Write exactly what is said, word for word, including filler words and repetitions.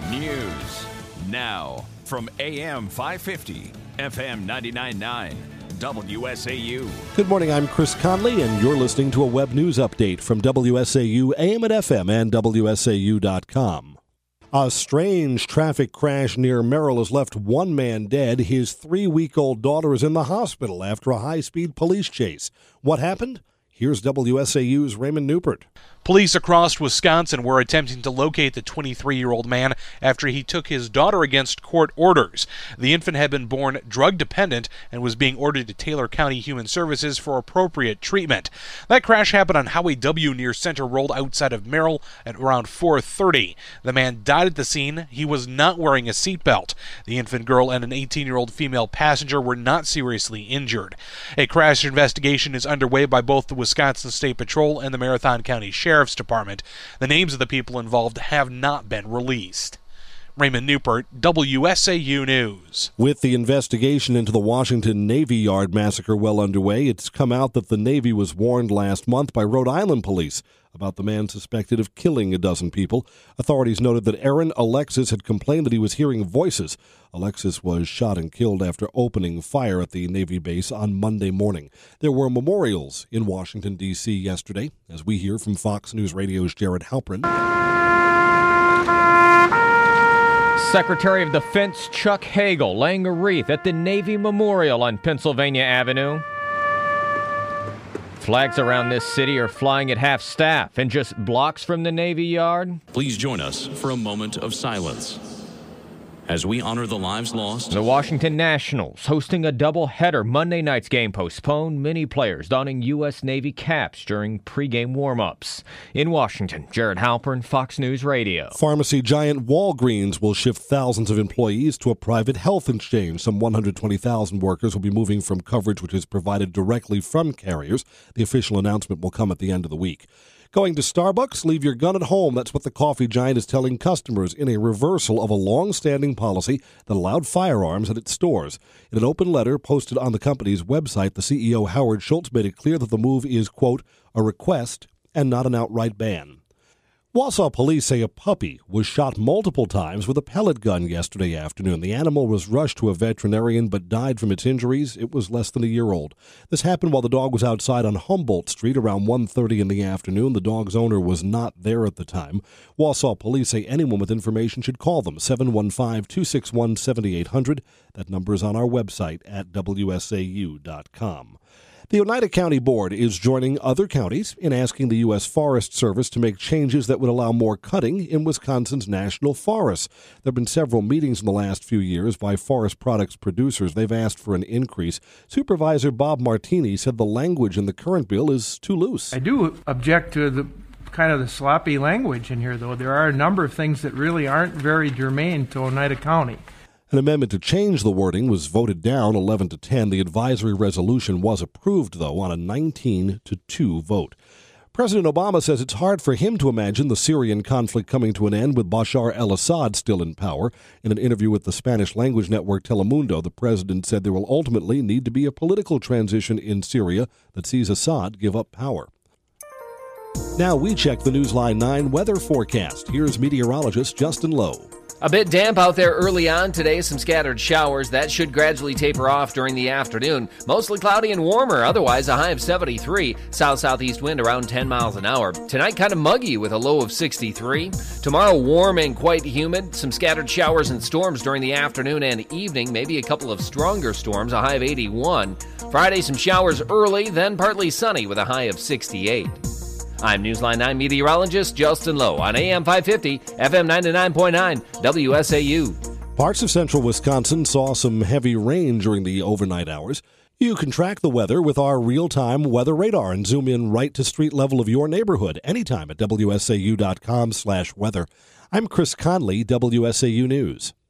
News now from A M five fifty, F M ninety-nine point nine, W S A U. Good morning, I'm Chris Conley, and you're listening to a web news update from W S A U, A M and F M, and W S A U dot com. A strange traffic crash near Merrill has left one man dead. His three-week-old daughter is in the hospital after a high-speed police chase. What happened? Here's W S A U's Raymond Newport. Police across Wisconsin were attempting to locate the twenty-three-year-old man after he took his daughter against court orders. The infant had been born drug-dependent and was being ordered to Taylor County Human Services for appropriate treatment. That crash happened on Highway W near Center Road outside of Merrill at around four thirty. The man died at the scene. He was not wearing a seatbelt. The infant girl and an eighteen-year-old female passenger were not seriously injured. A crash investigation is underway by both the Wisconsin State Patrol and the Marathon County Sheriff's Department. The names of the people involved have not been released. Raymond Newport, W S A U News. With the investigation into the Washington Navy Yard massacre well underway, it's come out that the Navy was warned last month by Rhode Island police about the man suspected of killing a dozen people. Authorities noted that Aaron Alexis had complained that he was hearing voices. Alexis was shot and killed after opening fire at the Navy base on Monday morning. There were memorials in Washington, D C yesterday, as we hear from Fox News Radio's Jared Halpern. Secretary of Defense Chuck Hagel laying a wreath at the Navy Memorial on Pennsylvania Avenue. Flags around this city are flying at half-staff and just blocks from the Navy Yard. Please join us for a moment of silence as we honor the lives lost. The Washington Nationals hosting a doubleheader. Monday night's game postponed. Many players donning U S Navy caps during pregame warm-ups. In Washington, Jared Halpern, Fox News Radio. Pharmacy giant Walgreens will shift thousands of employees to a private health exchange. Some one hundred twenty thousand workers will be moving from coverage which is provided directly from carriers. The official announcement will come at the end of the week. Going to Starbucks? Leave your gun at home. That's what the coffee giant is telling customers in a reversal of a long-standing policy that allowed firearms at its stores. In an open letter posted on the company's website, the C E O Howard Schultz made it clear that the move is, quote, a request and not an outright ban. Wausau police say a puppy was shot multiple times with a pellet gun yesterday afternoon. The animal was rushed to a veterinarian but died from its injuries. It was less than a year old. This happened while the dog was outside on Humboldt Street around one thirty in the afternoon. The dog's owner was not there at the time. Wausau police say anyone with information should call them, seven one five, two six one, seven eight zero zero. That number is on our website at W S A U dot com. The Oneida County Board is joining other counties in asking the U S Forest Service to make changes that would allow more cutting in Wisconsin's national forests. There have been several meetings in the last few years by forest products producers. They've asked for an increase. Supervisor Bob Martini said the language in the current bill is too loose. I do object to the kind of the sloppy language in here, though. There are a number of things that really aren't very germane to Oneida County. An amendment to change the wording was voted down eleven to ten. The advisory resolution was approved, though, on a nineteen to two vote. President Obama says it's hard for him to imagine the Syrian conflict coming to an end with Bashar al-Assad still in power. In an interview with the Spanish-language network Telemundo, the president said there will ultimately need to be a political transition in Syria that sees Assad give up power. Now we check the Newsline nine weather forecast. Here's meteorologist Justin Lowe. A bit damp out there early on today, some scattered showers. That should gradually taper off during the afternoon. Mostly cloudy and warmer, otherwise a high of seventy-three. South-southeast wind around ten miles an hour. Tonight kind of muggy with a low of sixty-three. Tomorrow warm and quite humid. Some scattered showers and storms during the afternoon and evening. Maybe a couple of stronger storms, a high of eighty-one. Friday some showers early, then partly sunny with a high of sixty-eight. I'm Newsline nine meteorologist Justin Lowe on A M five fifty, F M ninety-nine point nine, W S A U. Parts of central Wisconsin saw some heavy rain during the overnight hours. You can track the weather with our real-time weather radar and zoom in right to street level of your neighborhood anytime at W S A U dot com slash weather. I'm Chris Conley, W S A U News.